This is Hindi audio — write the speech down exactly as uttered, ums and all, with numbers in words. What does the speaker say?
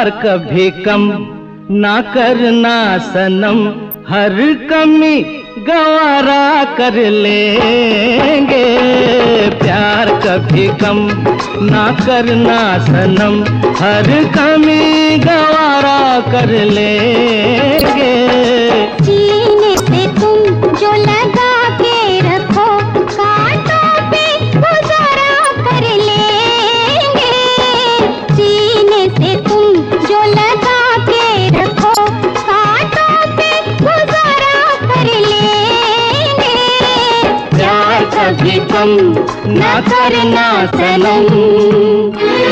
प्यार कभी कम ना करना सनम, हर कमी गवारा कर लेंगे। प्यार कभी कम ना करना सनम, हर कमी गवारा कर लेंगे। सीने से तुम जो लगा के रखो, कांटों पे गुजारा कर लेंगे। सीने से तुम जो लगा के रखो, कांटों पे गुजारा कर लेंगे। प्यार कभी कम ना करना सनम।